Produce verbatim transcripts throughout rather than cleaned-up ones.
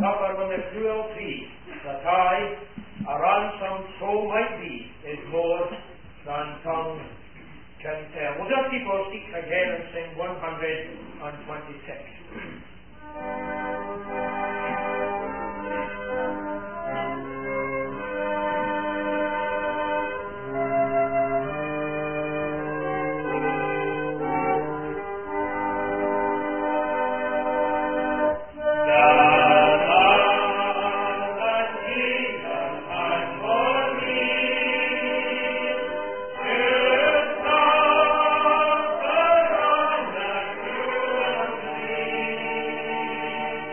suffer with a cruel plea, that I, a ransomed soul might be, is more than tongue can tell. We'll just keep our seats again and sing one hundred twenty-six. Thank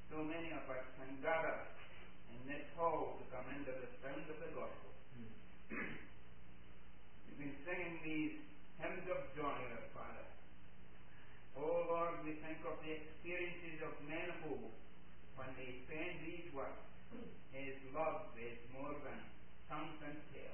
so many of us can gather in this hall to come into the sound of the gospel. We've been singing these hymns of joy, our Father. Oh Lord, we think of the experiences of men of old when they penned these words. His love is more than tongue can tell.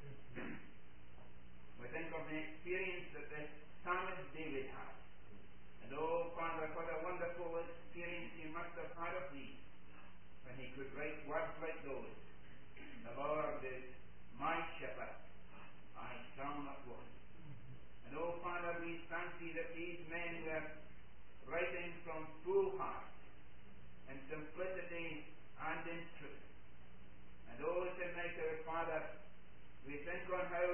We think of the experience that the psalmist David had. And oh Father, what a wonderful experience he must have had of thee when he could write words like those. The Lord is my shepherd, I shall not want. And oh Father, we thank thee that these men were writing from full heart, in simplicity and in truth. And oh, tonight, our Father, we think on how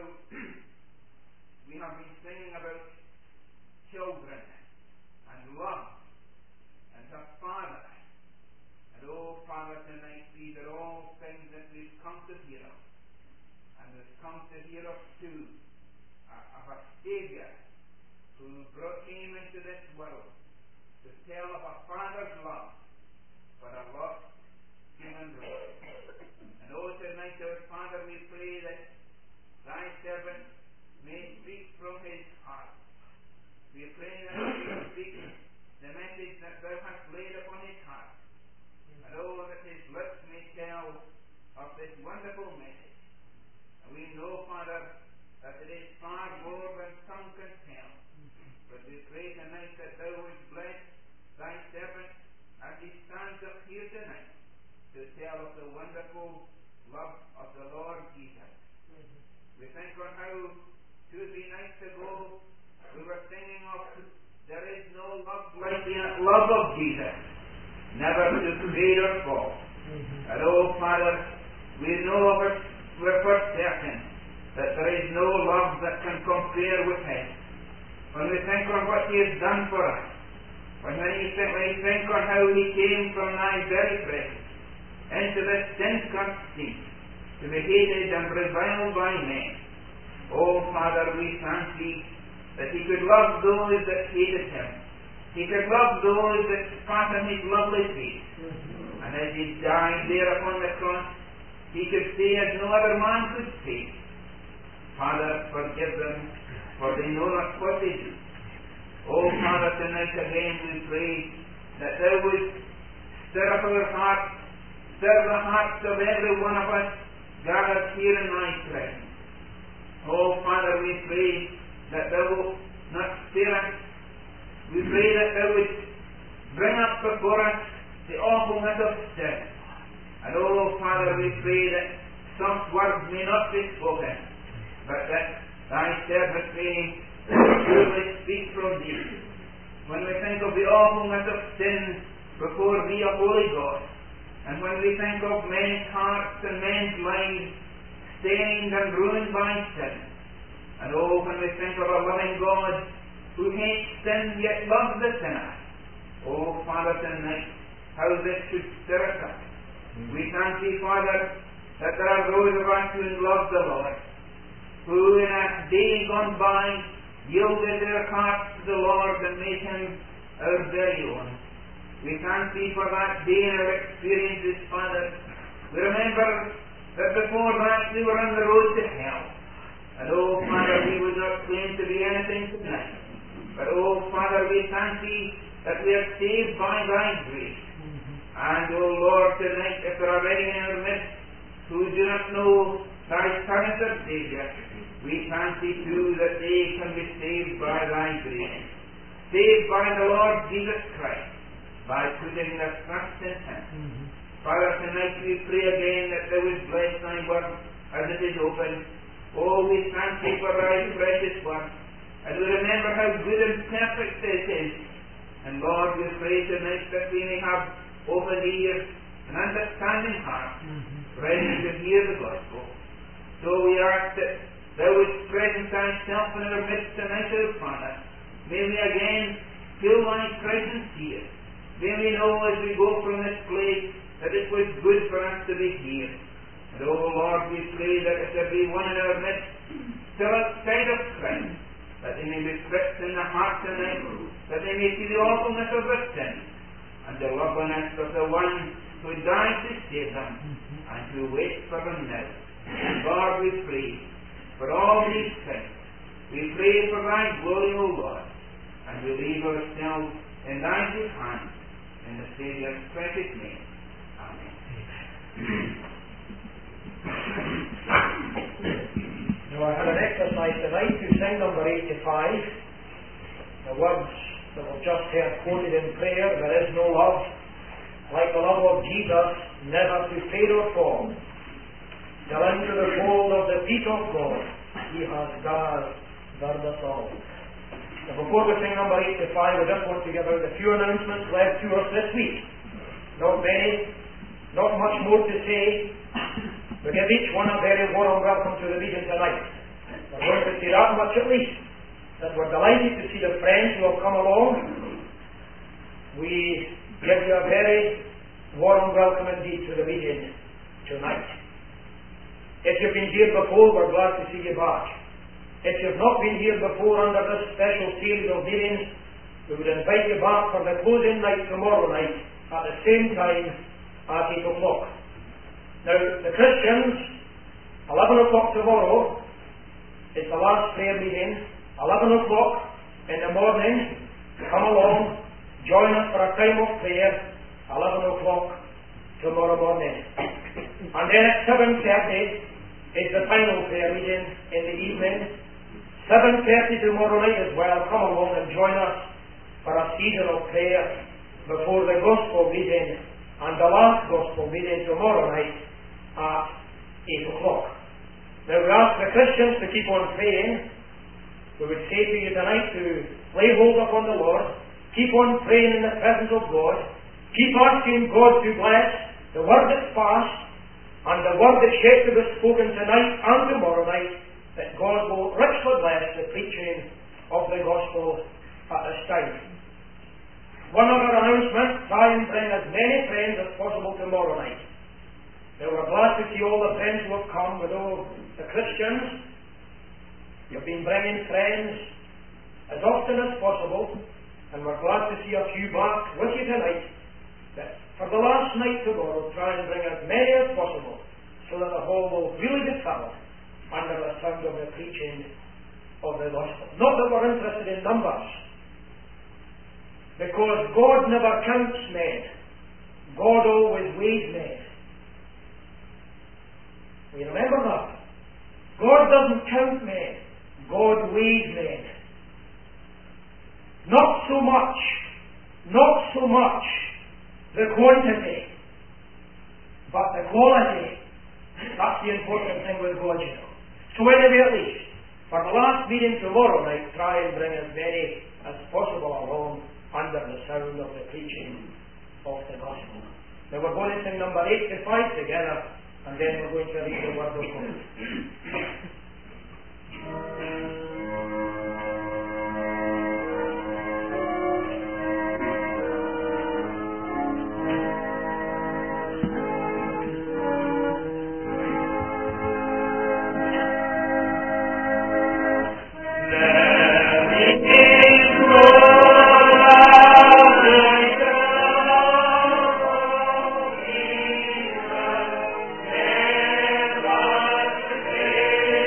we have been singing about children and love and a father. And oh, Father, tonight, these are all things that we've come to hear of. And we've come to hear of too, uh, of a Saviour who brought, came into this world to tell of a Father's love for a lost human race. And oh, tonight, our Father, we pray that thy servant may speak from his heart. We pray that he will speak the message that thou hast laid upon his heart. And oh, that his lips may tell of this wonderful message. And we know, Father, that it is far more than tongue can tell. But we pray tonight that thou wouldst bless thy servant as he stands up here tonight to tell of the wonderful love of the Lord Jesus. Mm-hmm. We think on how two or three nights ago we were singing of there is no love like the love of Jesus, never to fade or fall. Mm-hmm. And oh Father, we know of it, we're for certain that there is no love that can compare with him. When we think on what he has done for us, when we think, when we think on how he came from thy very presence into this sin-cursed sea to be hated and reviled by men. Oh Father, we thank thee that he could love those that hated him. He could love those that spat on his lovely face. Mm-hmm. And as he died there upon the cross, he could say as no other man could say, Father, forgive them, for they know not what they do. Oh Father, tonight again we pray that thou would stir up our hearts, stir the hearts of every one of us gathered here in thy presence. Oh Father, we pray that thou wilt not spare us. We pray that thou would bring up before us the awfulness of sin. And oh Father, we pray that soft words may not be spoken, but that thy servant may truly speak from thee. When we think of the awfulness of sin before thee, a holy God, and when we think of men's hearts and men's lives stained and ruined by sin, and oh, when we think of a loving God who hates sin yet loves the sinner, oh Father, tonight, how this should stir us up. Mm-hmm. We thank thee, Father, that there are those of us who love the Lord, who in a day gone by yielded their hearts to the Lord and made him our very own. We thank thee for that day in our experiences, Father. We remember that before that we were on the road to hell. And oh Father, we would not claim to be anything tonight. But oh Father, we thank thee that we are saved by thy grace. Mm-hmm. And oh Lord, tonight, if there are any in our midst who do not know thy Son as their Saviour, we thank thee too that they can be saved by thy grace. Saved by the Lord Jesus Christ, by putting their trust in him. Mm-hmm. Father, tonight we pray again that thou would bless thy word as it is open. Oh, we thank thee for thy precious word. And we remember how good and perfect it is. And Lord, we pray tonight that we may have open ears and understanding hearts, mm-hmm. ready to hear the gospel. So we ask that thou wouldst present thyself in our midst tonight, O Father. May we again feel thy presence here. May we know as we go from this place that it was good for us to be here. And oh Lord, we pray that if there be one in our midst still outside of Christ, that they may be pricked in the heart tonight, that they may see the awfulness of their sin, and the loveliness of the one who died to save them and who waits for them now. Lord, we pray for all these things. We pray for thy glory, O Lord, and we leave ourselves in thy good hands, in the Saviour's precious name. Amen. Now I had an exercise tonight to sing number eighty-five. The words that we've just heard quoted in prayer, there is no love like the love of Jesus, never to fade or fall. Till into the fold of the feet of God, he has gathered us all. Now before we sing number eighty-five, I just want to give out a few announcements left to us this week. Not many, not much more to say. We give each one a very warm welcome to the meeting tonight. We're going to say that much at least, that we're delighted to see the friends who have come along. We give you a very warm welcome indeed to the meeting tonight. If you've been here before, we're glad to see you back. If you've not been here before under this special series of meetings, we would invite you back for the closing night tomorrow night at the same time at eight o'clock. Now, the Christians, eleven o'clock tomorrow is the last prayer meeting. eleven o'clock in the morning, come along, join us for a time of prayer, eleven o'clock tomorrow morning. And then at seven thirty is the final prayer meeting in the evening. seven thirty tomorrow night as well, come along and join us for a season of prayer before the gospel meeting and the last gospel meeting tomorrow night at eight o'clock. Now we ask the Christians to keep on praying. We would say to you tonight to lay hold upon the Lord, keep on praying in the presence of God, keep asking God to bless the word that's passed and the word that's yet to be spoken tonight and tomorrow night, that God will richly bless the preaching of the gospel at this time. One other announcement, try and bring as many friends as possible tomorrow night. Now we're glad to see all the friends who have come. We know the Christians, you've been bringing friends as often as possible, and we're glad to see a few back with you tonight. But for the last night tomorrow, try and bring as many as possible, so that the hall will really be filled under the sound of the preaching of the gospel. Not that we're interested in numbers, because God never counts men. God always weighs men. We remember that. God doesn't count men. God weighs men. Not so much, not so much the quantity, but the quality. That's the important thing with God, you know. So anyway, at least, for the last meeting tomorrow night, try and bring as many as possible along under the sound of the preaching of the gospel. Now we're going to sing number eighty-five together, and then we're going to read the word of God. Thank you.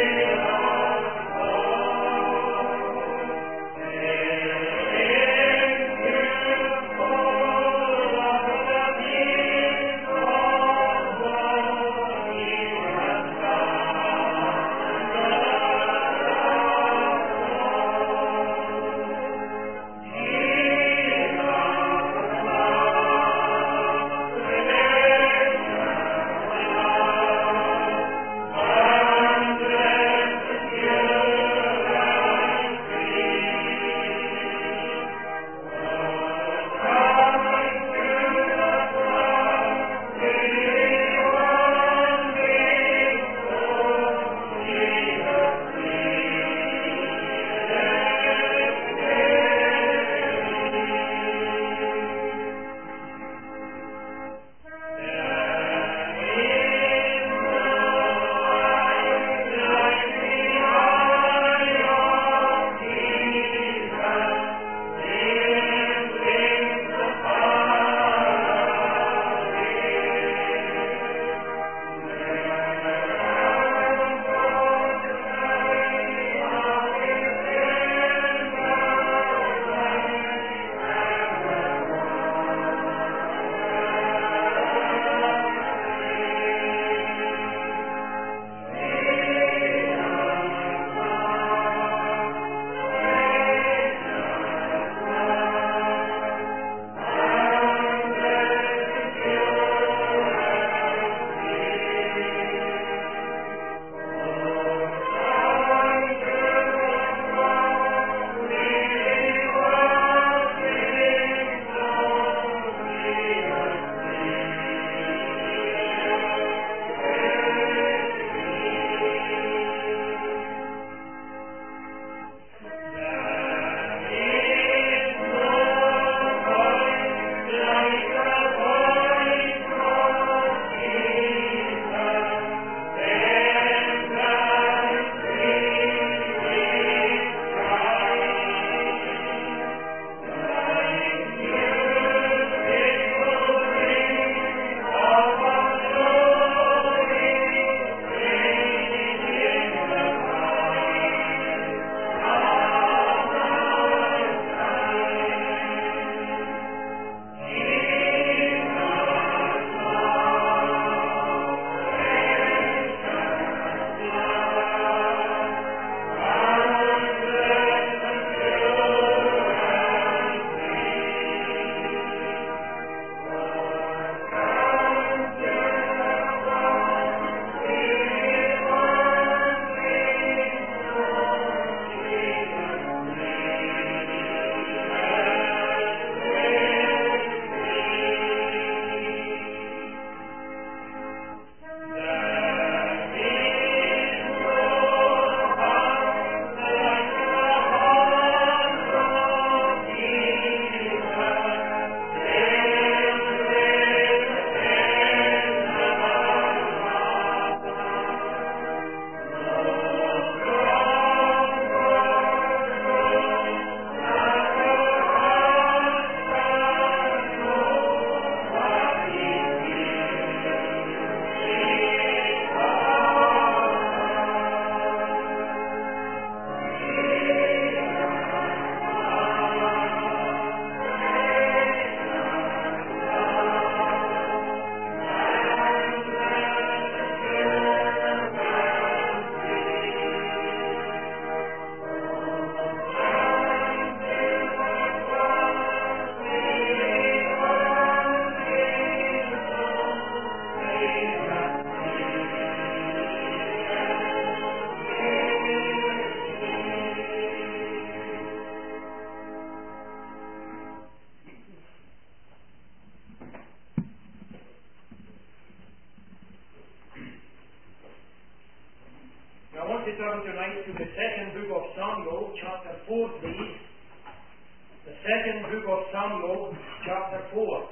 want to turn tonight to the second book of Samuel, chapter four, please. The second book of Samuel, chapter four.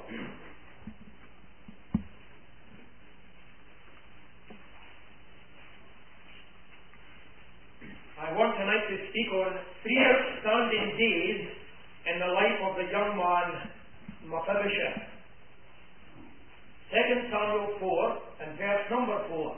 I want tonight to speak on three outstanding days in the life of the young man Mephibosheth. Second Samuel four and verse number four.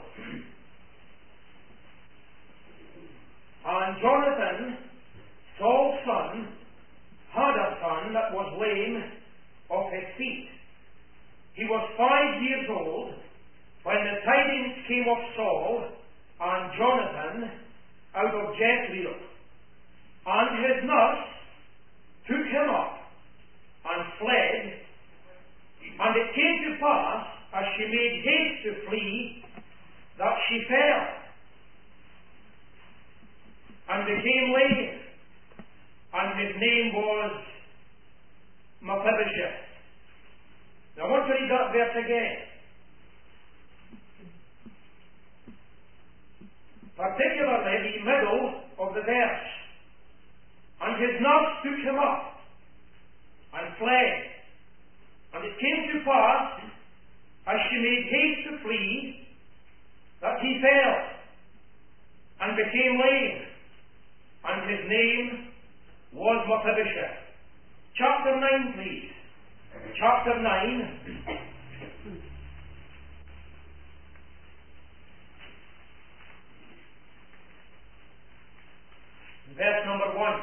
And Jonathan, Saul's son, had a son that was lame of his feet. He was five years old when the tidings came of Saul and Jonathan out of Jezreel. And his nurse took him up and fled. And it came to pass, as she made haste to flee, that she fell and became lame, and his name was Mephibosheth. Now I want to read that verse again. Particularly the middle of the verse. And his nurse took him up and fled. And it came to pass, as she made haste to flee, that he fell and became lame, and his name was Mephibosheth. Chapter nine, please. Chapter nine. Verse number one.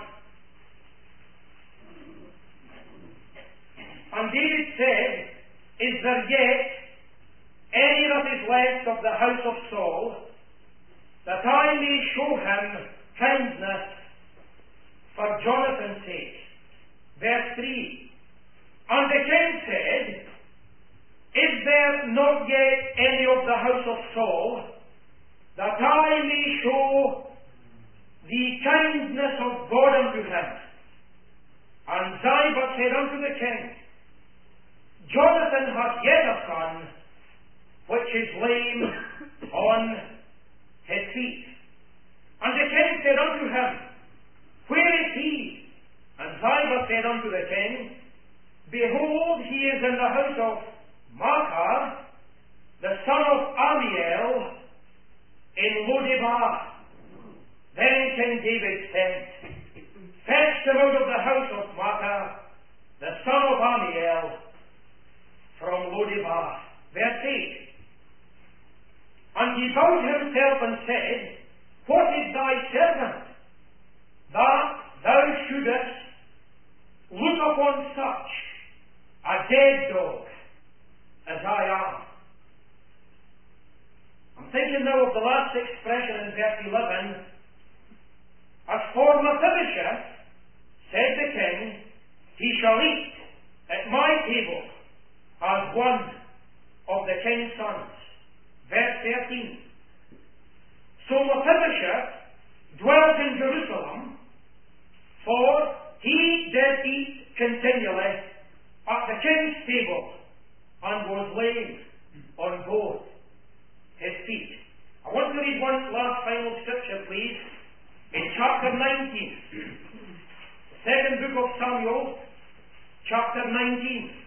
And David said, Is there yet any that is left of the house of Saul, that I may show him kindness for Jonathan's sake? Verse three. And the king said, Is there not yet any of the house of Saul, that I may show the kindness of God unto him? And Ziba said unto the king, Jonathan hath yet a son, which is lame on his feet. And the king said unto him, Where is he? And Ziba said unto the king, Behold, he is in the house of Machir, the son of Amiel, in Lodebar. Then King David said, Fetch them out of the house of Machir, the son of Amiel, from Lodebar. Verse eight. And he bowed himself and said, What is thy servant, that thou shouldest look upon such a dead dog as I am? I'm thinking now of the last expression in verse eleven. As for Mephibosheth, said the king, he shall eat at my table as one of the king's sons. Verse thirteen. So Mephibosheth dwelt in Jerusalem, for he did eat continually at the king's table, and was lame on both his feet. I want to read one last final scripture, please, in chapter nineteen. The second book of Samuel, chapter nineteen.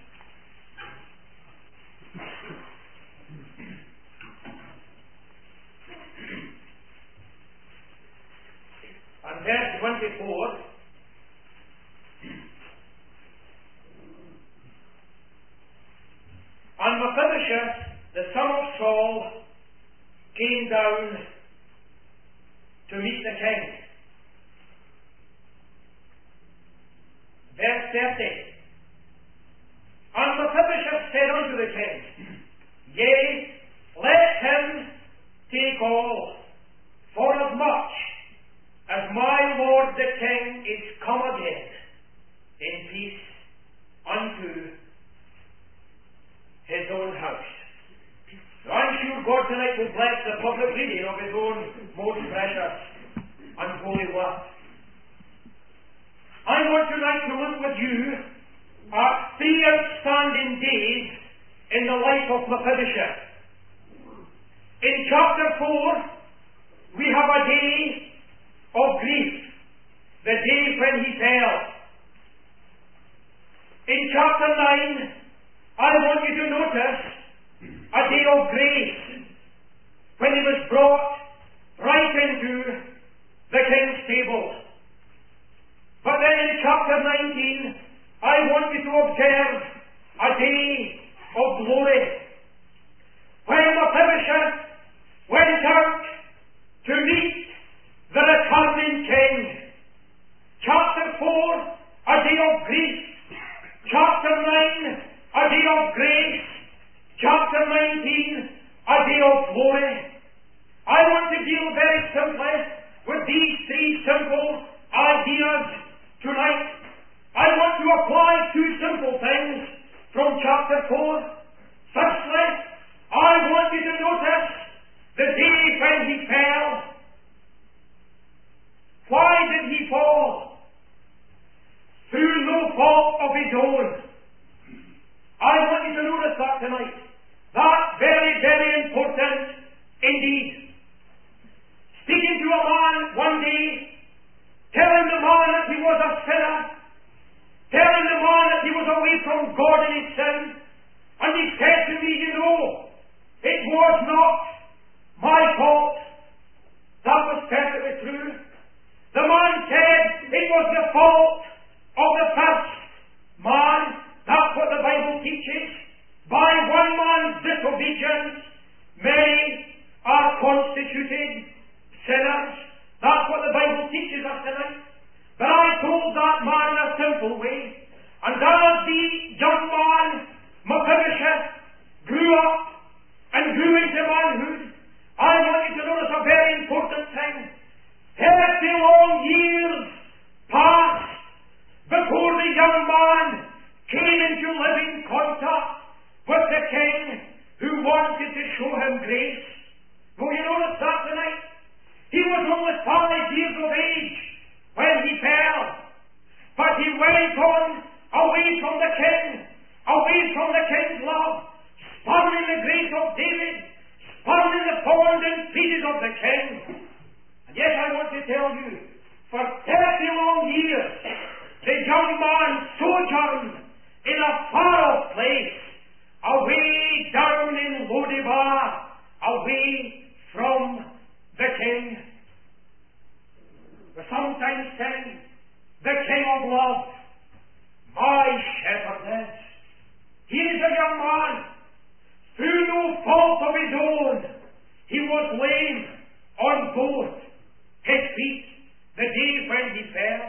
And verse twenty-four. And Mephibosheth, the son of Saul, came down to meet the king. Verse thirty. And Mephibosheth said unto the king, Yea, let him take all, forasmuch as my lord the king is come again in peace unto his own house. So I'm sure God tonight will bless the public reading of his own most precious and holy word. I want tonight to look with you at three outstanding days in the life of Mephibosheth. In chapter four, we have a day of grief, the day when he fell. In chapter nine, I want you to notice a day of grace, when he was brought right into the king's table. But then in chapter nineteen, I want you to observe a day of glory, when Mephibosheth went out to meet the returning king. Chapter four, a day of grief. Chapter nine, a day of grace. Chapter nineteen, a day of glory. I want to deal very simply with these three simple ideas tonight. I want to apply two simple things from chapter four. Firstly, I want you to notice the day when he fell. Why did he fall? Through no fault of his own. I want you to notice that tonight. That's very, very important indeed. Speaking to a man one day, telling the man that he was a sinner, telling the man that he was away from God in his sin, and he said to me, you know, it was not my fault. That was perfectly true. The man said it was the fault of the first man. That's what the Bible teaches. By one man's disobedience, many are constituted sinners. That's what the Bible teaches us tonight. But I told that man in a simple way. And as the young man, Mephibosheth, grew up and grew into manhood, I want you to notice a very important thing. Thirty long years passed before the young man came into living contact with the king who wanted to show him grace. Will you notice that tonight? He was only five years of age when he fell. But he went on away from the king, away from the king's love, spurning the grace of David, spurning the thorns and pieces of the king. And yet I want to tell you, for thirty long years, the young man sojourned in a far-off place, away down in Lodebar, away from the king. We sometimes sing, the King of Love, my shepherdess. He is a young man, through no fault of his own. He was lame on both his feet the day when he fell.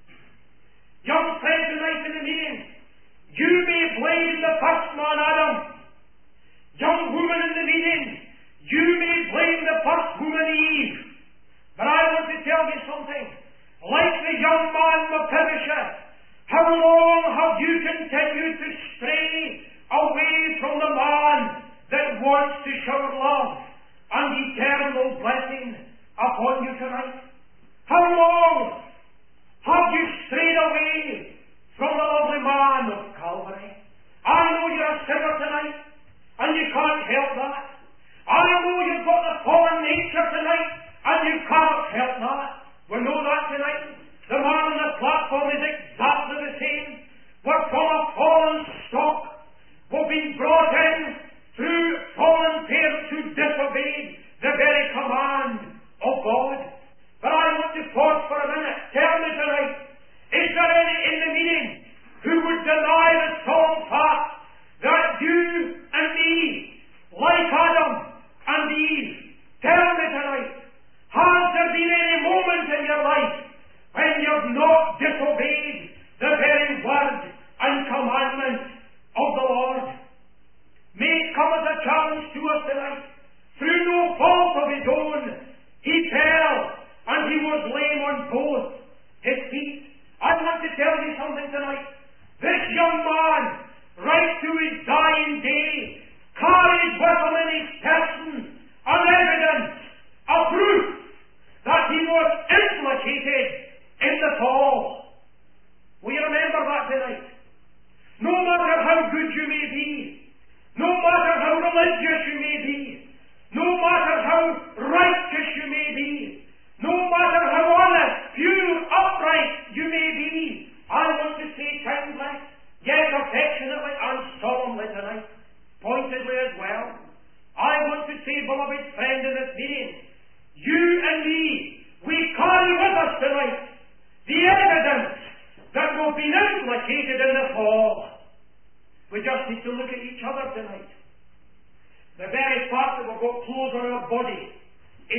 Young friend tonight in the meeting, you may blame the first man Adam. Young woman in the meeting, you may blame the first woman Eve. But I want to tell you something. Like the young man Mephibosheth, how long have you continued to stray away from the man that wants to shower love and eternal blessing upon you tonight? How long have you strayed away from the lovely man of Calvary? I know you're a sinner tonight, and you can't help that. I know you've got the fallen nature tonight, and you can't help that. We know that tonight. The man on the platform is exactly the same. We're from a fallen stock. We've been brought in through fallen parents who disobeyed the very command of God. But I want to pause for a minute. Tell me tonight, is there any in the meeting who would deny the solemn fact that you and me, like Adam and Eve, tell me tonight, has there been any moment in your life when you have not disobeyed the very word and commandment of the Lord? May it come as a challenge to us tonight. Through no fault of his own, he fell and he was lame on both his feet. I want to tell you something tonight. This young man, right to his dying day, carried with him in his person an evidence, a proof that he was implicated in the fall. Will you remember that tonight? No matter how good you may be, no matter how religious you may be, no matter how righteous you may be,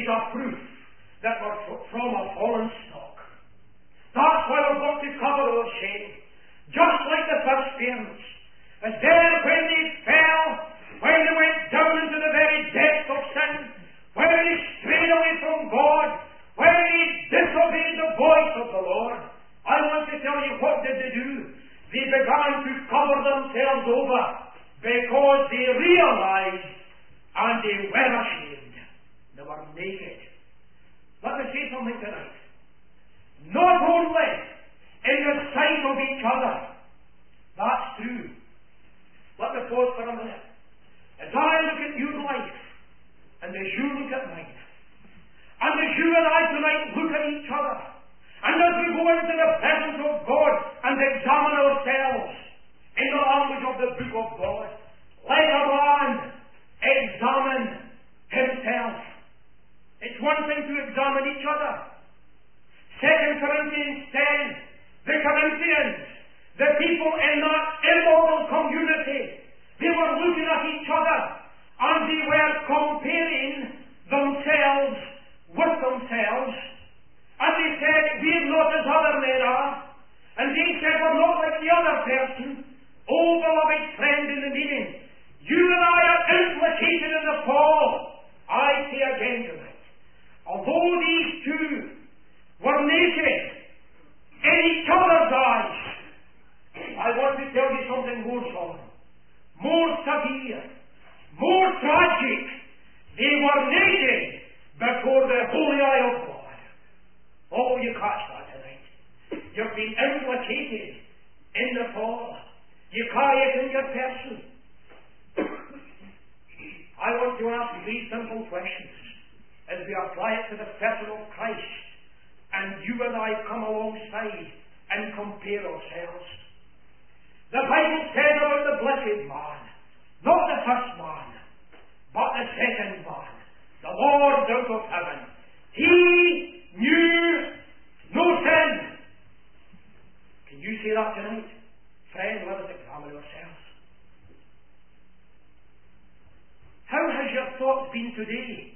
a proof that we're from a fallen stock. That's why we've got to cover our shame. Just like the first parents. As there when they fell, when they went down into the very depths of sin, when they strayed away from God, when they disobeyed the voice of the Lord, I want to tell you, what did they do? They began to cover themselves over because they realized and they were ashamed. They were naked. Let me say something tonight. Not only in the sight of each other. That's true. Let me pause for a minute. As I look at your life, and as you look at mine, and as you and I tonight look at each other, and as we go into the presence of God and examine ourselves in the language of the book of God, let a man examine himself. It's one thing to examine each other. Second Corinthians ten, the Corinthians, the people in that immoral community, they were looking at each other and they were comparing themselves with themselves. And they said, we're not as other men are. And they said, we're not like the other person. Oh, beloved friend in the meeting, you and I are implicated in the fall. I say again tonight, although these two were naked in each other's eyes, I want to tell you something more solemn, more severe, more tragic. They were naked before the holy eye of God. Oh, you catch that tonight. You've been implicated in the fall. You carry it in your person. I want to ask three simple questions as we apply it to the person of Christ, and you and I come alongside and compare ourselves. The Bible says about the blessed man, not the first man, but the second man, the Lord out of heaven. He knew no sin. Can you say that tonight? Friend, let us examine ourselves. How has your thoughts been today?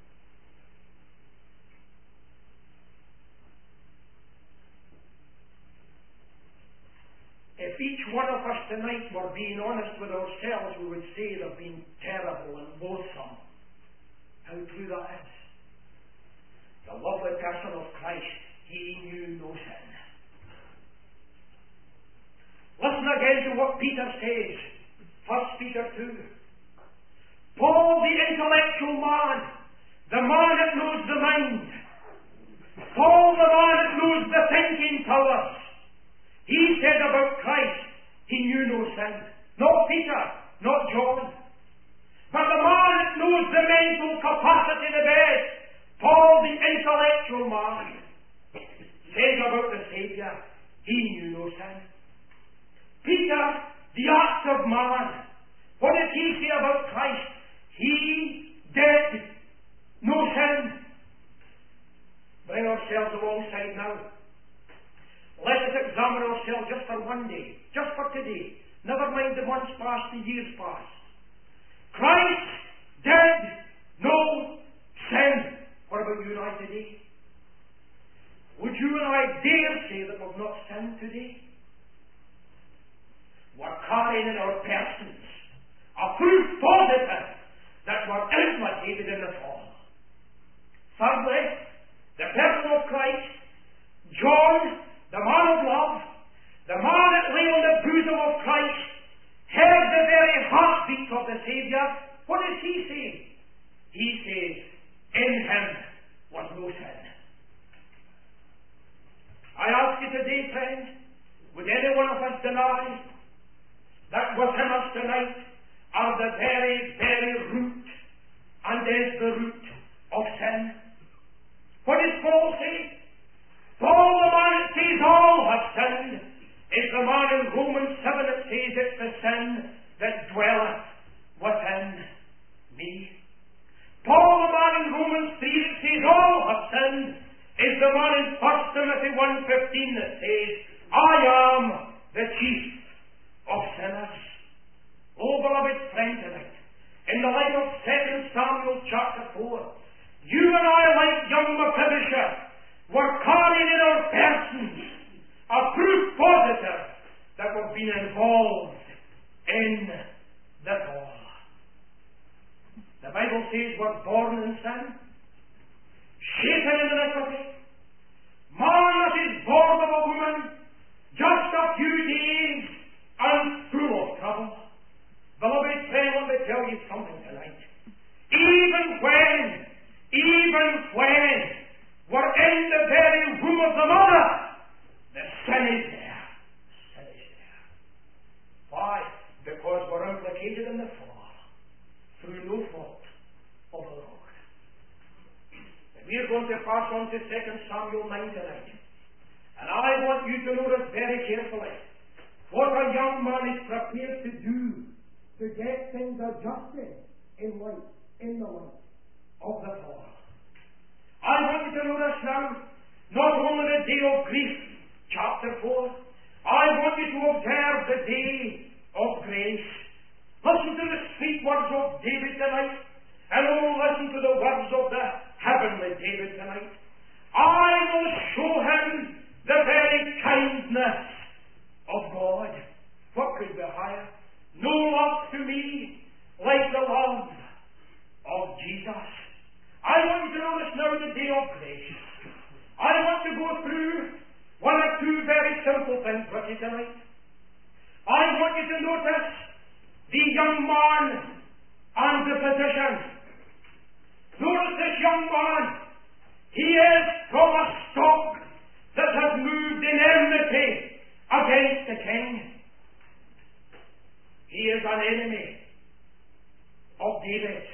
If each one of us tonight were being honest with ourselves, we would say they've been terrible and loathsome. How true that is. The lovely person of Christ, he knew no sin. Listen again to what Peter says. First Peter two. Paul, the intellectual man, the man that knows the mind. Paul, the man that knows the thinking powers. He said about Christ, he knew no sin. Not Peter, not John. But the man that knows the mental capacity the best, Paul, the intellectual man, says about the Saviour, he knew no sin. Peter, the active man, what did he say about Christ? He did no sin. Bring ourselves alongside now. Let us examine ourselves just for one day, just for today. Never mind the months past, the years past. Christ did no sin. What about you and I today? Would you and I dare say that we've not sinned today? We're carrying in our persons a proof positive that we're implicated in the fall. Thirdly, the person of Christ, John, the man of love, the man that lay on the bosom of Christ, heard the very heartbeat of the Saviour. What does he say? He says, in him was no sin. I ask you today, friend, would any one of us deny that within us tonight are the very, very root and is the root of sin? What does Paul say? Paul, the man that says all have sinned, is the man in Romans seven that says it's the sin that dwelleth within me. Paul, the man in Romans three that says all have sinned, is the man in First Timothy one fifteen that says, I am the chief of sinners. Oh, beloved friend tonight, in the light of Second Samuel chapter four, you and I, like young Mephibosheth, were carrying in our persons a proof positive that we've been involved in the fall. The Bible says we're born in sin, shapen in iniquity. Man that is born of a woman, just a few days and full of trouble. Beloved friend, let me tell you something tonight. Even when, even when we're in the very womb of the mother, the sin is there. Sin is there. Why? Because we're implicated in the fall through no fault of the Lord. We're going to pass on to Second Samuel nine tonight. And I want you to notice very carefully what a young man is prepared to do to get things adjusted in life, in the life of the fall. I want you to notice now not only the day of grief, chapter four, I want you to observe the day of grace. Listen to the sweet words of David tonight, and oh, listen to the words of the heavenly David tonight. I will show him the very kindness of God. What could be higher? No love to me like the love of Jesus. I want you to notice now the day of grace. I want to go through one or two very simple things with you tonight. I want you to notice the young man and the physician. Notice this young man. He is from a stock that has moved in enmity against the king. He is an enemy of David.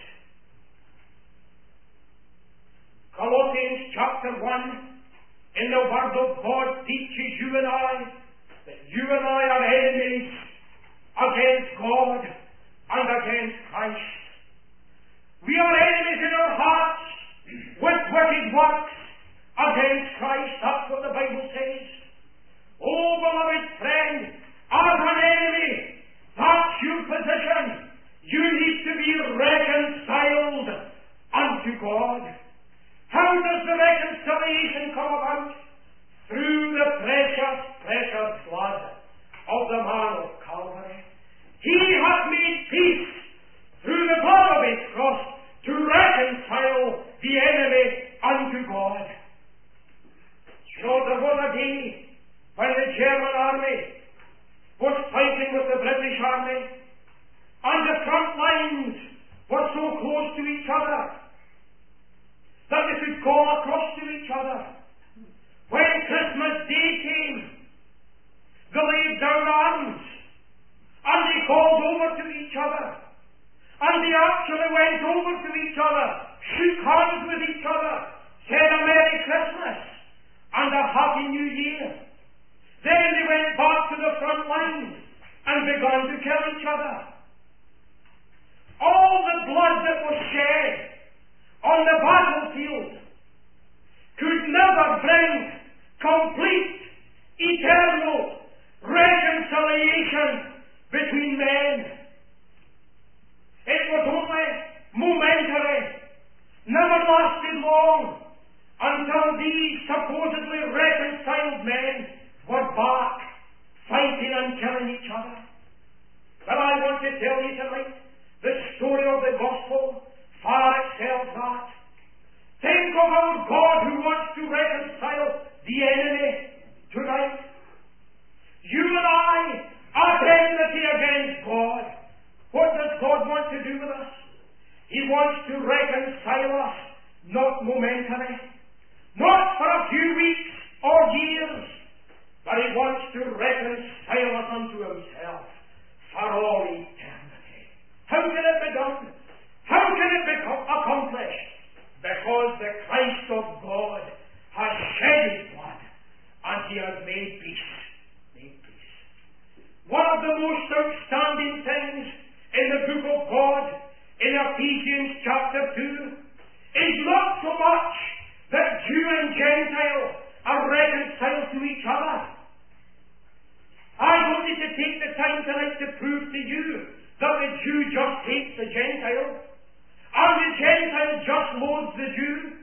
Colossians chapter one, in the Word of God, teaches you and I that you and I are enemies against God and against Christ. We are enemies in our hearts with wicked works against Christ. That's what the Bible says. Oh, beloved friend, as an enemy, that's your position. You need to be reconciled unto God. How does the reconciliation come about? Through the precious, precious blood of the man of Calvary. He hath made peace through the blood of his cross to reconcile the enemy unto God. You know, there was a day when the German army was fighting with the British army, and the front lines were so close to each other that they could call across to each other. When Christmas Day came, they laid down arms and they called over to each other, and they actually went over to each other, shook hands with each other, said a Merry Christmas and a Happy New Year. Then they went back to the front lines and began to kill each other. All the blood that was shed on the battlefield could never bring complete, eternal reconciliation between men. It was only momentary, never lasted long, until these supposedly reconciled men were back fighting and killing each other. But I want to tell you tonight, the story of the gospel far excels that. Think of our God who wants to reconcile the enemy tonight. You and I are enmity against God. What does God want to do with us? He wants to reconcile us, not momentarily, not for a few weeks or years, but He wants to reconcile us unto Himself for all eternity. How can it be done? How can it be accomplished? Because the Christ of God has shed His blood and He has made peace. Made peace. One of the most outstanding things in the book of God, in Ephesians chapter two, is not so much that Jew and Gentile are reconciled to each other. I want you to take the time tonight to prove to you that the Jew just hates the Gentile, and the Gentile just loathes the Jew.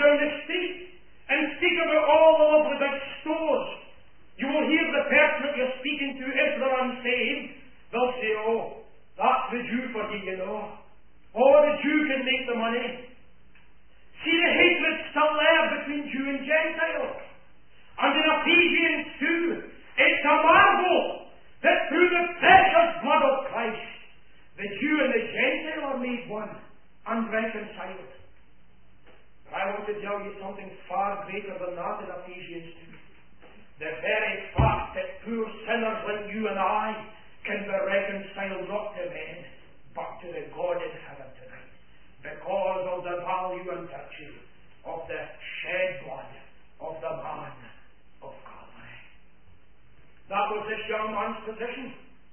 down the street and speak about all the lovely big stores, you will hear the person that you're speaking to, if they're unsaved, they'll say, oh, that's the Jew for you, you know. Oh, the Jew can make the money. See, the hatred still there between Jew and Gentile. And in Ephesians two, it's a marvel that through the precious blood of Christ, the Jew and the Gentile are made one and reconciled. But I want to tell you something far greater than that in Ephesians two. The very fact that poor sinners like you and I can be reconciled not to men, but to the God in heaven tonight, because of the value and virtue of the shed blood of the man of Calvary. That was this young man's position.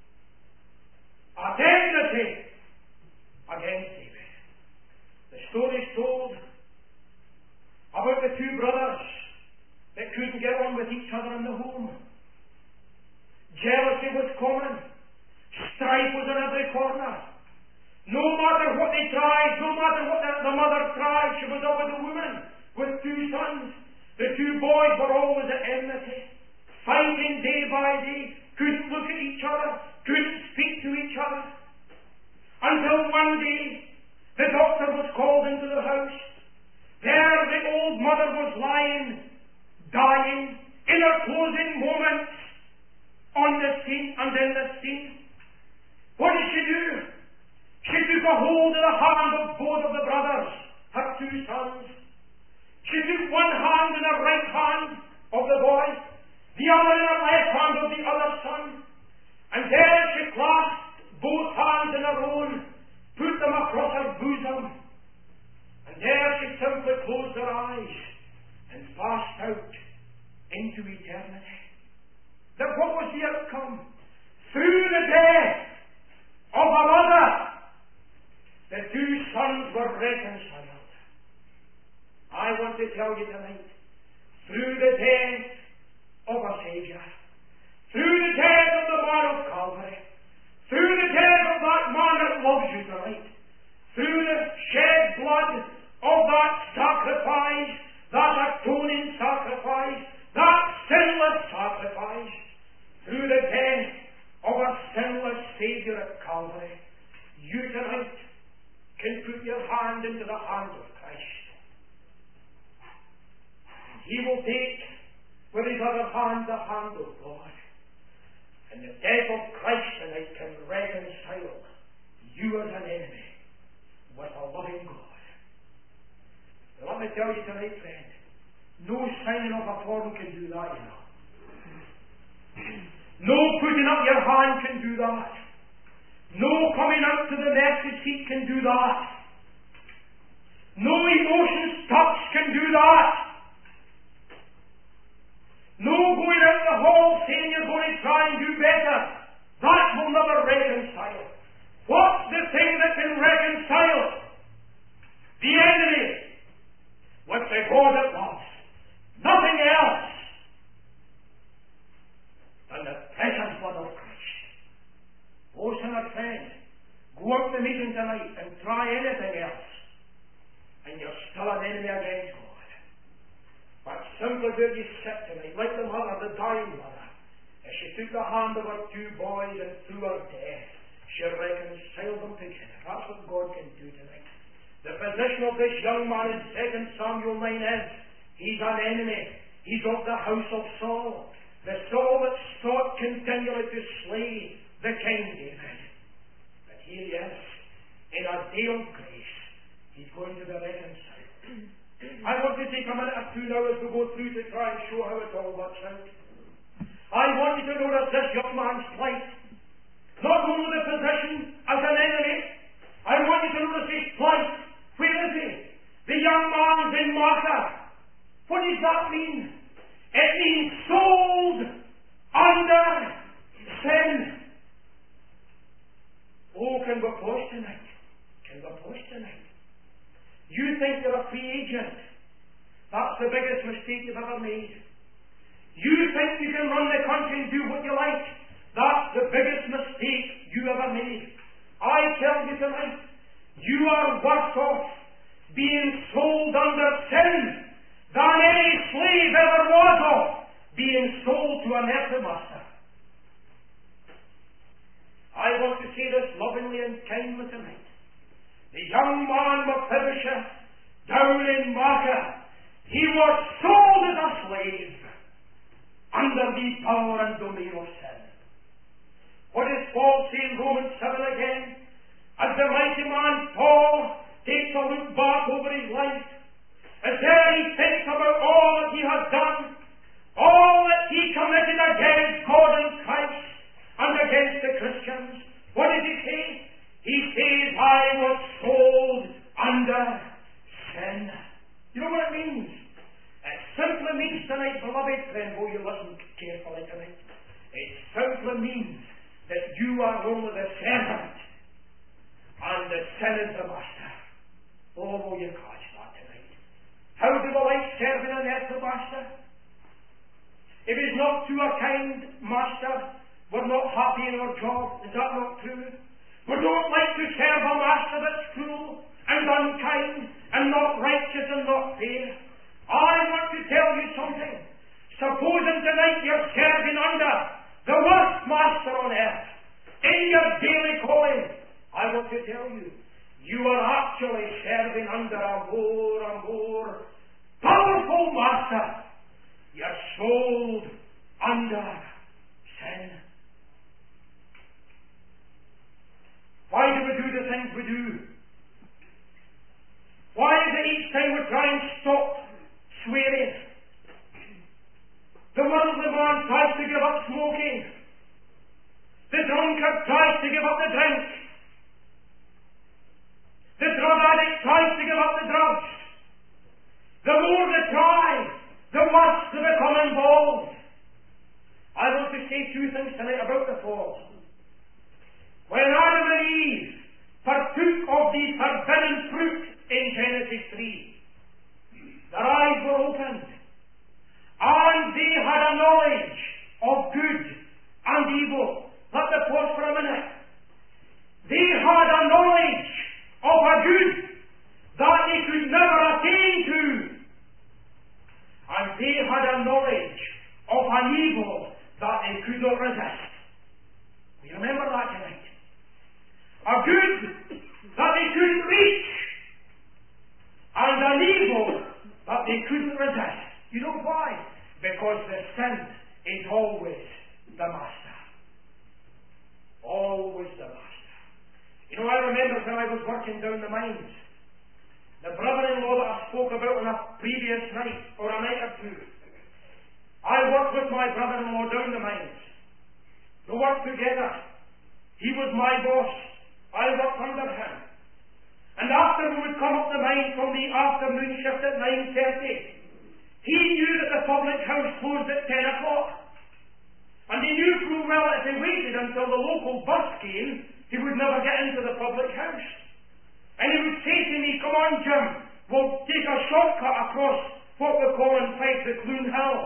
Identity against David. The story is told about the two brothers that couldn't get on with each other in the home. Jealousy was common. Strife was in every corner. No matter what they tried, no matter what the, the mother tried, she was up with a woman with two sons. The two boys were always at enmity, fighting day by day, couldn't look at each other, couldn't speak to each other. Until one day, the doctor was called into the house. There the old mother was lying, dying, in her closing moments, on the scene and in the scene. What did she do? She took a hold of the hand of both of the brothers, her two sons. She took one hand in the right hand of the boy, the other in the left hand of the other son, and there she clasped both hands in her own, put them across her bosom, and there she simply closed her eyes and passed out into eternity. Then what was the outcome? Through the death of a mother, the two sons were reconciled. I want to tell you tonight, through the death of a Saviour, through the death of the man of Calvary, through the death of that man that loves you tonight, through the shed blood of that sacrifice, that atoning sacrifice, that sinless sacrifice, through the death of a sinless Saviour at Calvary, you tonight can put your hand into the hand of Christ. He will take with his other hand the hand of God. And the death of Christ tonight can reconcile you as an enemy with a loving God. Now let me tell you tonight, friend, no signing of a form can do that, you know. No putting up your hand can do that. No coming out to the mercy seat can do that. No emotions touch can do that. No going out the hall saying you're going to try and do better. That will never reconcile. What's the thing that can reconcile the enemy with the God that loves? Nothing else than the precious blood of Christ. Oh, sinner friend, go out to the meeting tonight and try anything else, and you're still an enemy against God. But simply where you sit tonight, like the mother, the dying mother, as she took the hand of her two boys and through her death, she reconciled them together. That's what God can do tonight. The position of this young man in Second Samuel nine is, he's an enemy. He's of the house of Saul. The Saul that sought continually to slay the King David. But here he is, in a day of grace, he's going to be reconciled. I want to take a minute or two now as we go through to try and show how it all works out. I want you to notice this young man's plight. Not only the position as an enemy, I want you to notice his plight. Where is he? The young man's in Martha. What does that mean? It means sold under sin. Oh, can we pause tonight? Can we pause tonight? You think you're a free agent. That's the biggest mistake you've ever made. You think you can run the country and do what you like. That's the biggest mistake you ever made. I tell you tonight, you are worse off being sold under sin slave ever was of being sold to an earthly master. I want to say this lovingly and kindly tonight. The young man Mephibosheth down in Makkah, he was sold as a slave under the power and domain of sin. What does Paul say in Romans seven again? As the mighty man Paul takes a look back over his life, as there he thinks about all that he has done, all that he committed against God and Christ and against the Christians. What does he say? He says, I was sold under sin. You know what it means? It simply means tonight, beloved friend, oh, you listen carefully tonight. It simply means that you are only the servant and the sin is the master. Oh, will you catch that tonight? How do we like serving an earthly master? If he's not to a kind master, we're not happy in our job. Is that not true? We don't like to serve a master that's cruel and unkind and not righteous and not fair. I want to tell you something. Supposing tonight you're serving under the worst master on earth in your daily calling, I want to tell you, you are actually serving under a more and more powerful master. You're sold under sin. Why do we do the things we do? Why is it each time we try and stop swearing? The worldly man tries to give up smoking. The drunkard tries to give up the drink. The drug addict tries to give up the drugs. The more they try, the worse they become involved. I want to say two things tonight about the fall. When Adam and Eve partook of the forbidden fruit in Genesis three, their eyes were opened, and they had a knowledge of good and evil. Let me pause for a minute. They had a knowledge of a good that they could never attain to, and they had a knowledge of an evil that they could not resist. You remember that tonight? A good that they couldn't reach, and an evil that they couldn't resist. You know why? Because the sin is always the master. Always the master. You know, I remember when I was working down the mines, the brother-in-law that I spoke about on a previous night, or a night or two, I worked with my brother-in-law down the mines. We worked together. He was my boss. I worked under him. And after we would come up the mine from the afternoon shift at nine thirty, he knew that the public house closed at ten o'clock. And he knew full well that if he waited until the local bus came, he would never get into the public house. And he would say to me, come on, Jim, we'll take a shortcut across what we call in Fife the Clune Hill.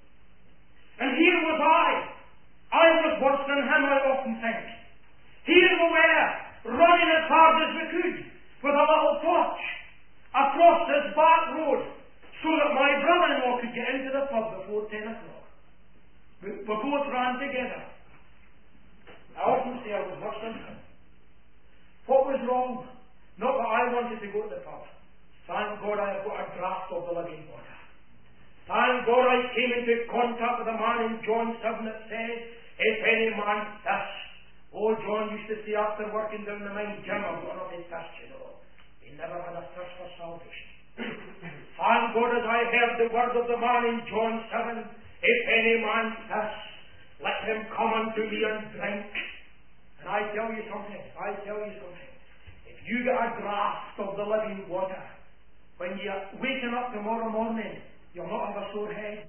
And here was I. I was worse than him, I often think. Here we were, running as hard as we could, with a little torch, across this back road, so that my brother-in-law could get into the pub before ten o'clock. We, we both ran together. I often say I was worse than him. What was wrong? Not that I wanted to go to the pub. Thank God I have got a draught of the living water. Thank God I came into contact with a man in John seven that says, if any man thirst. Oh, John used to say after working down the mine, Jim, I'm going to be thirst, you know. He never had a thirst for salvation. Thank God as I heard the word of the man in John seven, if any man thirst, let him come unto me and drink. And I tell you something, I tell you something. If you get a draught of the living water, when you're waking up tomorrow morning, you'll not have a sore head.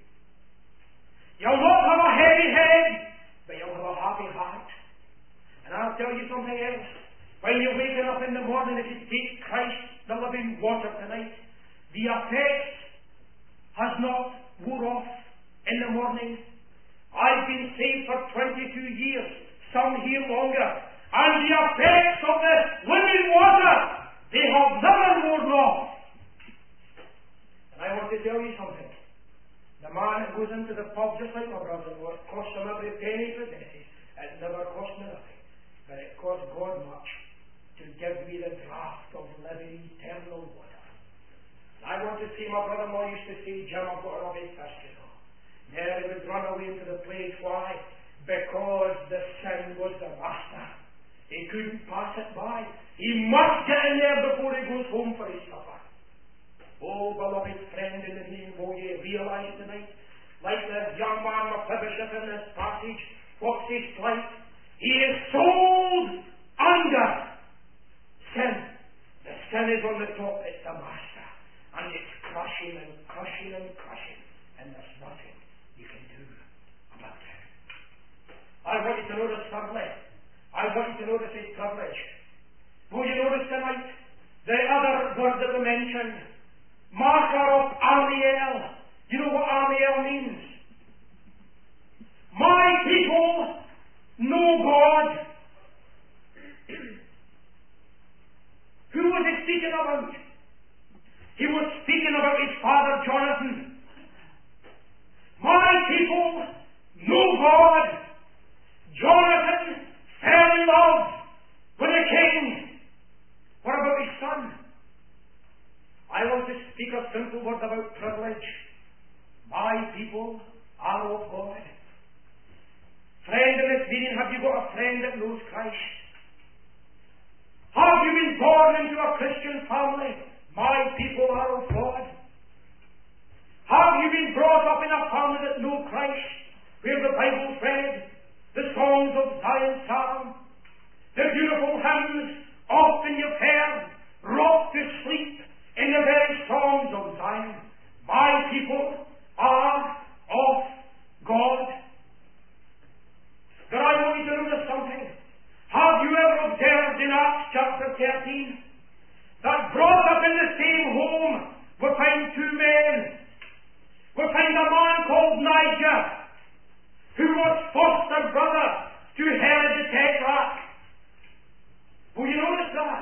You'll not have a heavy head, but you'll have a happy heart. And I'll tell you something else. When you're waking up in the morning, if you take Christ, the living water tonight, the effect has not wore off in the morning. I've been saved for twenty-two years, some here longer, and the effects of the living water, they have never worn off. And I want to tell you something. The man that goes into the pub, just like my brother-in-law, it costs him every penny he possesses. It never cost me nothing. But it cost God much to give me the draught of living eternal water. And I want to say, my brother-in-law used to say, Jim, I've got an obvious thirst, you know. There he would run away into the place. Why? Because the sin was the master. He couldn't pass it by. He must get in there before he goes home for his supper. Oh, beloved friend in the name, will you realize tonight, like the young man Mephibosheth in this passage, what's his plight? He is sold under sin. The sin is on the top, it's the master. And it's crushing and crushing and crushing. And there's nothing you can do about it. I want you to notice thirdly, I want you to notice his privilege. Will you notice tonight the other word that we mentioned? Marker of Amiel. You know what Amiel means? My people know God. Who was he speaking about? He was speaking about his father Jonathan. My people know God. Jonathan fell in love with the king. What about his son? I want to speak a simple word about privilege. My people are of God. Friend in this meeting, have you got a friend that knows Christ? Have you been born into a Christian family? My people are of God. Have you been brought up in a family that know Christ, where the Bible's read, the songs of Zion Psalm, the beautiful hymns often you've heard, rocked to sleep in the very songs of Zion? My people are of God. But I want you to notice something. Have you ever observed in Acts chapter thirteen that brought up in the same home we find two men? We find a man called Niger, who was foster brother to Herod the Tetrarch. Will you notice that?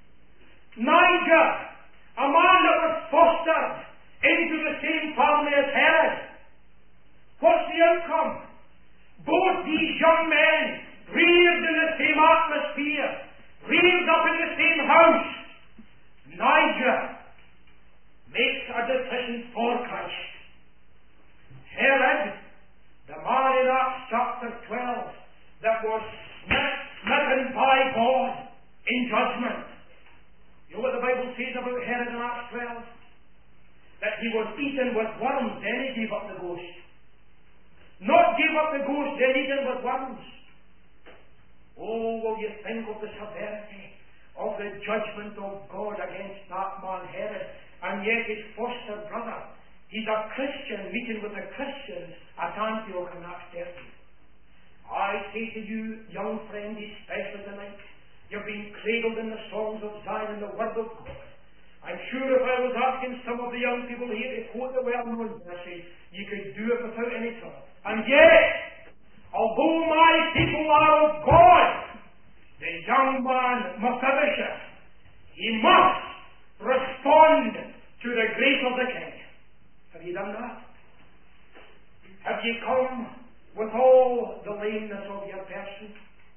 Niger, a man that was fostered into the same family as Herod. What's the outcome? Both these young men, reared in the same atmosphere, reared up in the same house. Niger makes a decision for Christ. Herod, the man in Acts chapter twelve, that was smitten by God in judgment. You know what the Bible says about Herod in Acts twelve? That he was eaten with worms, then he gave up the ghost. Not gave up the ghost, then eaten with worms. Oh, will you think of the severity of the judgment of God against that man Herod, and yet his foster brother. He's a Christian meeting with the Christians at Antioch in Acts thirteen. I say to you, young friend, especially tonight, you've been cradled in the songs of Zion and the Word of God. I'm sure if I was asking some of the young people here to quote the well-known verses, you could do it without any trouble. And yet, although my people are of God, the young man Mephibosheth, he must respond to the grace of the King. Have you done that? Have you come with all the lameness of your person?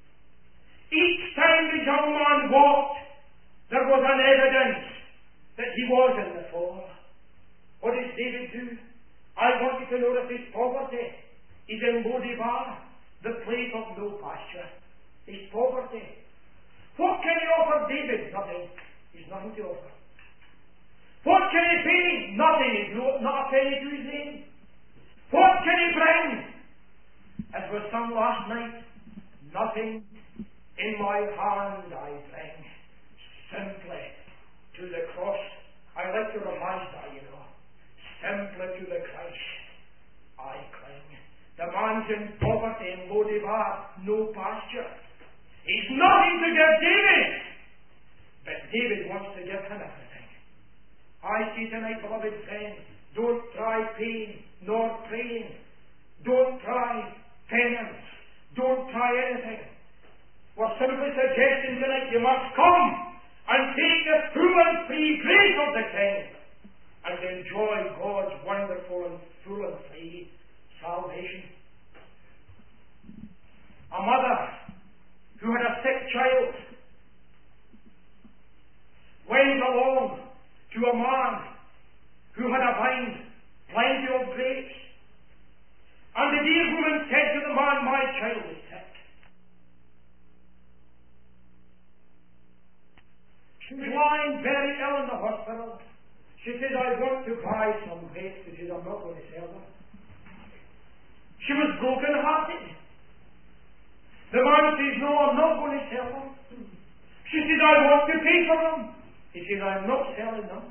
Each time the young man walked, there was an evidence that he was in the fall. What does David do? I want you to notice his poverty. He's in Lo-debar, the place of no pasture. His poverty. What can he offer David? Nothing. He's nothing to offer. What can he pay? Nothing. He's no, not a penny to his name. What can he bring? As was sung last night, nothing in my hand I bring, simply to the cross. I like to revise that, you know. Simply to the Christ I cling. The man's in poverty in Lo-debar, no pasture. He's nothing to give David, but David wants to give him everything. I say tonight, beloved friend, don't try pain nor praying. Don't try penance. Don't try anything. We're simply suggesting tonight you must come and take the full and free grace of the King. and enjoy God's wonderful and full and free salvation. A mother who had a sick child went along to a man who had a vine, plenty of grapes. And the dear woman said to the man, my child is sick. She was lying very ill in the hospital. She said, I want to buy some grapes. He said, I'm not going to sell them. She was broken hearted. The man says, no, I'm not going to sell them. She said, I want to pay for them. He said, I'm not selling them.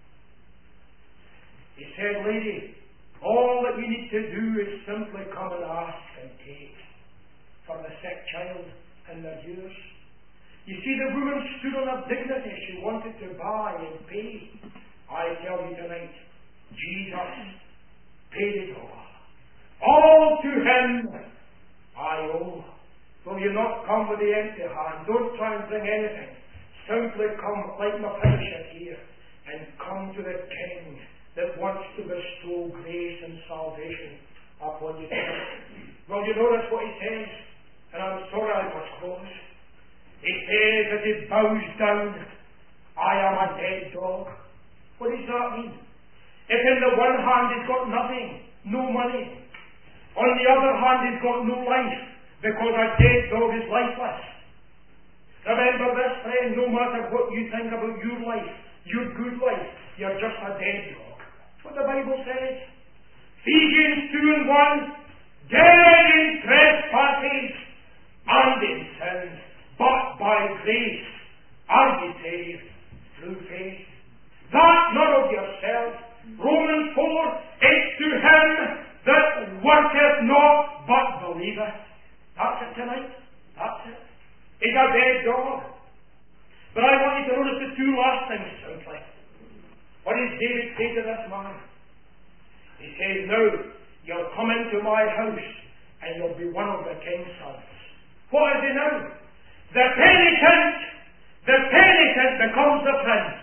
He said, lady, all that you need to do is simply come and ask and take for the sick child and their yours. You see, the woman stood on her dignity. She wanted to buy and pay. I tell you tonight, Jesus paid it all. All to Him I owe. Will you not come with the empty hand? Don't try and bring anything. Simply come like Mephibosheth here and come to the King that wants to bestow grace and salvation upon you. Well, you notice what he says, and I'm sorry I must close. He says as he bows down, I am a dead dog. What does that mean? If in the one hand he's got nothing, no money, on the other hand he's got no life, because a dead dog is lifeless. Remember this, friend, no matter what you think about your life, your good life, you're just a dead dog. That's what the Bible says. Ephesians two and one, dead in trespasses and in sins, but by grace are ye saved through faith. That not of yourself. Romans four, it's to him that worketh not, but believeth. That's it tonight. That's it. He's a dead dog. But I want you to notice the two last things simply. What does David say to this man? He says, now, you'll come into my house and you'll be one of the king's sons. What is he now? The penitent, the penitent becomes the prince.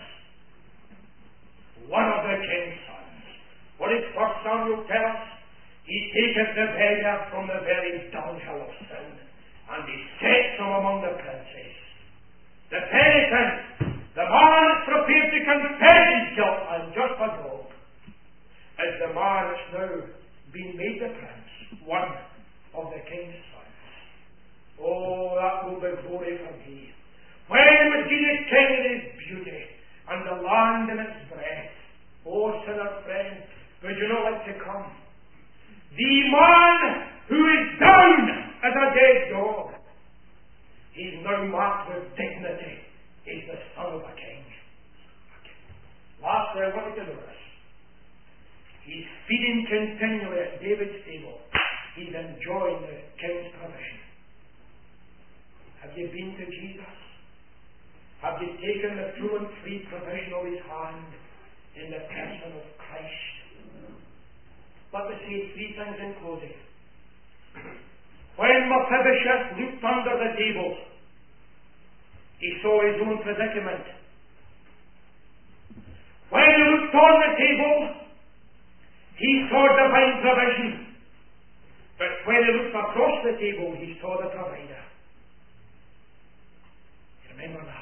One of the king's sons. What did First Samuel tell us? He taketh the beggar from the very dunghill of sin, and he sets him among the princes. The penitent, the man that's prepared to confess his guilt, and just a dog, is the man that's now been made the prince, one of the king's sons. Oh, that will be glory for me. When we see the king in his beauty, and the land in its breath. Oh, sinner friend, would you not like to come? The man who is down as a dead dog, he's now marked with dignity. He's the son of a king. Lastly, I want you to notice, he's feeding continually at David's table. He's enjoying the king's provision. Have you been to Jesus? Have you taken the full and free provision of his hand in the person of Christ? Let me say three things in closing. When Mephibosheth looked under the table, he saw his own predicament. When he looked on the table, he saw divine provision. But when he looked across the table, he saw the provider. Remember that.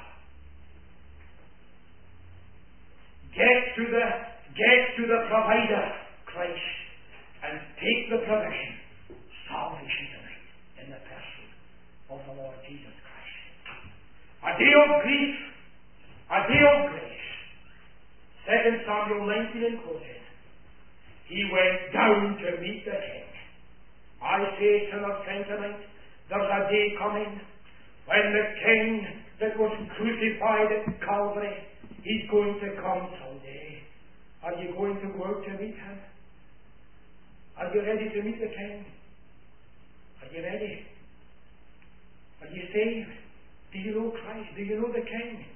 Get to the get to the provider, Christ, and take the provision, salvation tonight, in the person of the Lord Jesus Christ. A day of grief, a day of grace. Second Samuel nineteen in closing. He went down to meet the king. I say, sinner friend, tonight, there's a day coming when the king that was crucified at Calvary, he's going to come someday. Are you going to go out to meet him? Are you ready to meet the king? Are you ready? Are you saved? Do you know Christ? Do you know the king?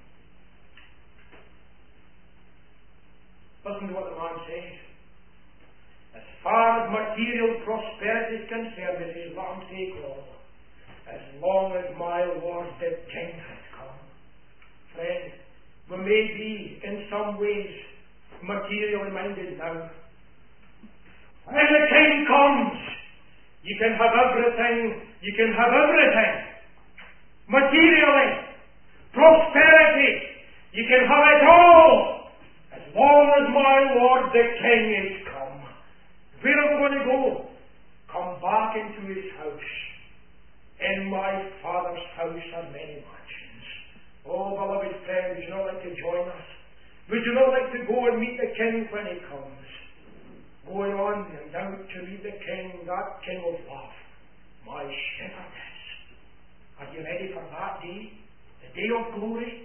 Listen to what the man says. As far as material prosperity is concerned, it is long take all. As long as my Lord the King has come. Friend, we may be in some ways materially minded now. When the King comes, you can have everything, you can have everything. Materially, prosperity, you can have it all, as long as my Lord the King is come. Where are we going to go? Come back into his house. In my Father's house are many mansions. Oh, beloved friend, would you not like to join us? Would you not like to go and meet the King when he comes? Going on and out to meet the King, that King of love, my shepherdess. Are you ready for that day? The day of glory?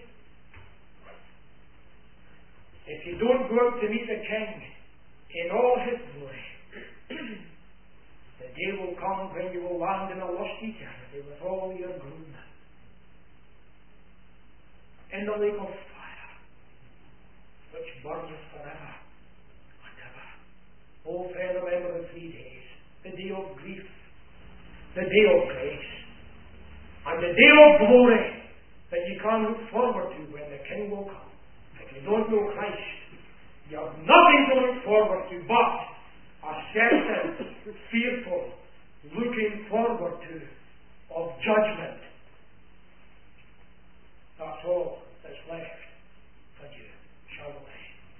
If you don't go out to meet the King in all his glory, the day will come when you will land in a lost eternity with all your gloom in the lake of fire, which burns forever and ever. Oh, friend, remember the three days: the day of grief, the day of grace, and the day of glory that you can look forward to when the King will come. If you don't know Christ, you have nothing to look forward to but a certain fearful looking forward to of judgment. That's all that's left for you, shall we?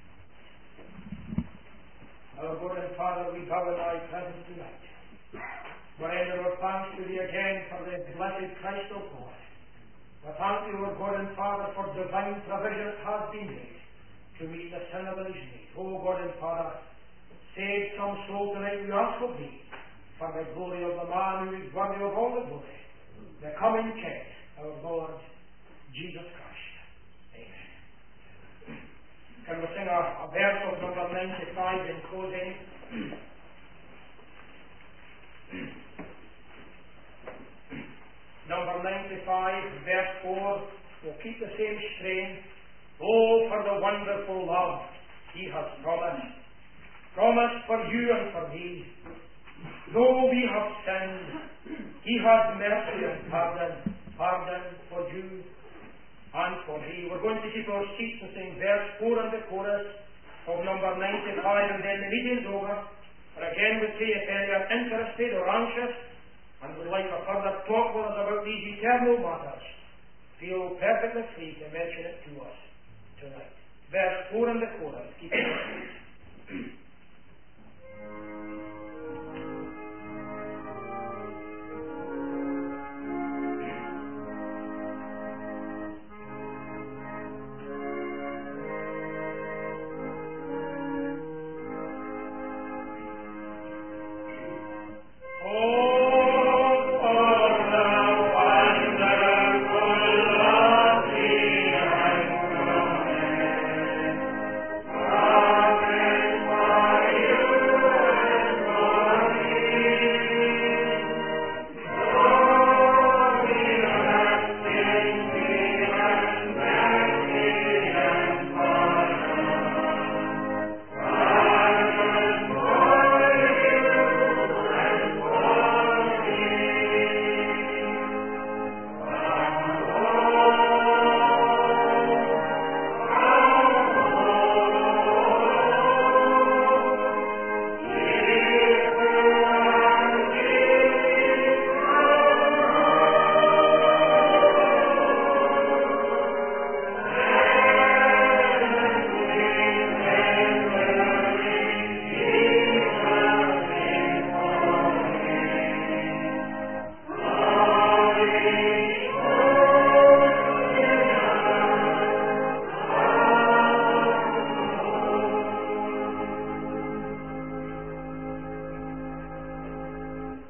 Our God and Father, we bow in thy presence tonight. We render our thanks to thee again for the blessed Christ of God. We thank thee, our God and Father, for divine provision that has been made to meet the sin of his need. O God and Father, save some soul tonight, we ask of thee, for the glory of the man who is worthy of all the glory, the coming King, our Lord Jesus Christ. Amen. Can we sing a, a verse of number ninety-five in closing? Number ninety-five, verse four. We'll keep the same strain. Oh, for the wonderful love he has promised. Promised for you and for me. Though we have sinned, he has mercy and pardon. Pardon for you and for me. We're going to keep our seats and sing verse four and the chorus of number ninety-five, and then the meeting's over. But again, we say, if any are interested or anxious and would like a further talk with us about these eternal matters, feel perfectly free to mention it to us tonight. Verse four and the chorus. Keep it.